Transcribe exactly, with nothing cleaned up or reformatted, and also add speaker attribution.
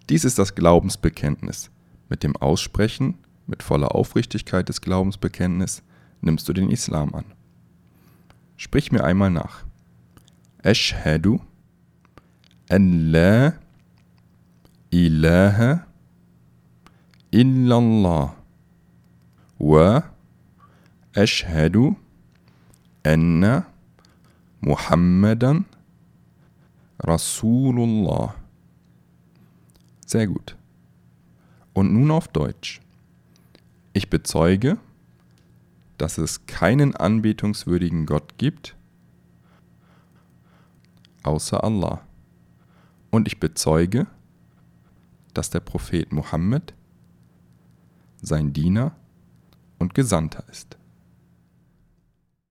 Speaker 1: Dies ist das Glaubensbekenntnis. Mit dem Aussprechen, mit voller Aufrichtigkeit des Glaubensbekenntnisses, nimmst du den Islam an. Sprich mir einmal nach. Ashhadu an la ilaha illallah wa ashhadu anna Muhammadan Rasulullah. Sehr gut. Und nun auf Deutsch. Ich bezeuge, dass es keinen anbetungswürdigen Gott gibt, außer Allah. Und ich bezeuge, dass der Prophet Muhammad sein Diener und Gesandter ist.